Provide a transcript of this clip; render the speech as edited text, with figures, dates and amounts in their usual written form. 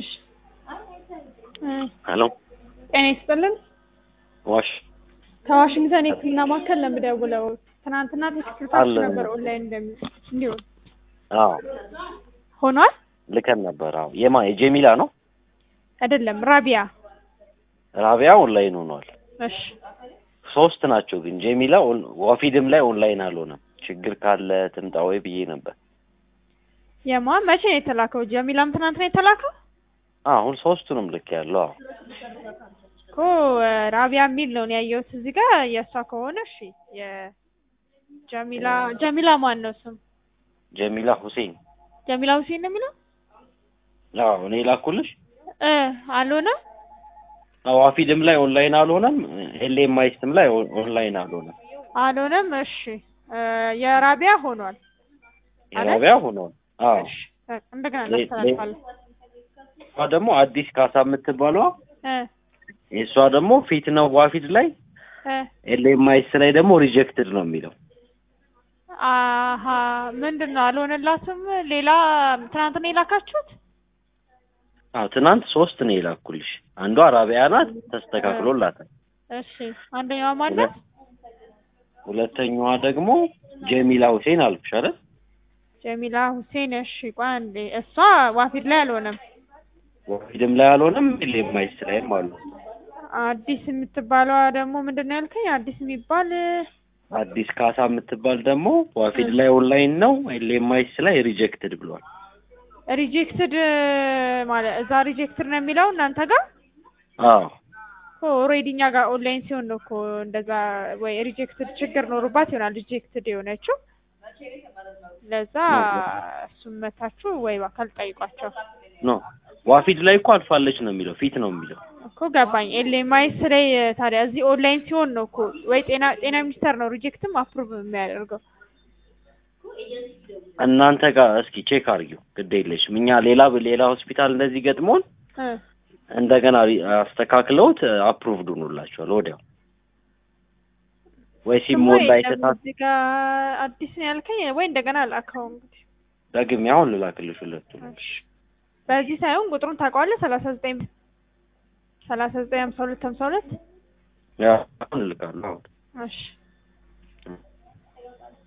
እሺ ሄሎ ጤና ይስጥልን። ከዋሽንግተን የህክምና ማዕከል ነው የምደውለው። ትናንትና ተከታትላችሁ ነበር ኦንላይን እንዲሁ አዎ ሆኗል። ልከን ነበር። አዎ የጀሚላ ነው አይደለም ራቢያ ኦንላይን ሆኗል። እሺ ሶስት ናቸው ግን ጀሚላ ዋፊድም ላይ ኦንላይን አልሆነም። ችግር ካለ ትምጣ ወይ ብዬ ነበር። መቼ ነው የተላከው? ጀሚላም ትናንት ነው የተላከው? አሁን ሶስቱንም ልክ ያለው እኮ ራቢያ የሚል ነው ያየሁት እዚህ ጋር። የእሷ ከሆነ እሺ ጀሚላ ማን ነው ስም? ጀሚላ ሁሴን ነው የሚለው? አዎ እኔ ላኩልሽ። አልሆነም። ዋፊድም ላይ ኦንላይን አልሆነም። ኤልኤምአይስም ላይ ኦንላይን አልሆነም። እሺ የራቢያ ሆኗል። አዎ እንደገና እናስተላልፋለን። ደግሞ አዲስ ካሳ የምትባለው እሷ ደግሞ ፊት ነው ዋፊድ ላይ ኤልኤምአይስ ላይ ደግሞ ሪጀክትድ ነው የሚለው። ምንድነው አልሆነላትም? ሌላ ትናንት ነው የላካችሁት? ትናንት ሶስት ነው የላኩልሽ። አንዷ ራቢያ ናት፣ ተስተካክሎላታል። እሺ አንደኛዋ ማለት? ሁለተኛዋ ደግሞ ጀሚላ ሁሴን አልኩሽ አይደል? ጀሚላ ሁሴን። እሺ ቆይ አንዴ። እሷ ዋፊድ ላይ አልሆነም። ዋፊድም ላይ አልሆነም፣ ኤልኤምአይስ ላይም አልሆነም። አዲስ የምትባለዋ ደግሞ ምንድነው ያልከኝ? አዲስ የሚባል አዲስ ካሳ የምትባል ደግሞ ዋፊድ ላይ ኦንላይን ነው፣ ኤልኤምአይስ ላይ ሪጀክትድ ብሏል። ሪጀክትድ ማለት እዛ ሪጀክትድ ነው የሚለው እናንተ ጋር? አዎ ኦልሬዲ እኛ ጋር ኦንላይን ሲሆን ነው እኮ እንደዛ። ወይ ሪጀክትድ ችግር ኖርባት ይሆናል ሪጀክትድ የሆነችው። ለዛ እሱም መታችሁ ወይ በአካል ጠይቋቸው። ኖ ዋፊድ ላይ እኮ አልፋለች ነው የሚለው፣ ፊት ነው የሚለው እኮ ገባኝ። ኤልኤምአይስ ላይ ታዲያ እዚህ ኦንላይን ሲሆን ነው እኮ ወይ ጤና ሚኒስቴር ነው ሪጀክትም አፕሩቭ የሚያደርገው። እናንተ ጋር እስኪ ቼክ አድርጊው፣ ግድ የለሽም። እኛ ሌላ ሆስፒታል እንደዚህ ገጥሞን እንደገና አስተካክለውት አፕሩቭድ ሆኖላቸዋል ወዲያው። ወይ ሲሞላ አይተታት እዚህ ጋር አዲስ ነው ያልከኝ ወይ እንደገና ላከው? እንግዲህ ደግሜ አሁን ልላክልሽ ሁለቱም። በዚህ ሳይሆን ቁጥሩን ታውቀዋለህ? 39 52 52 ያ አሁን ልካለሁ። እሺ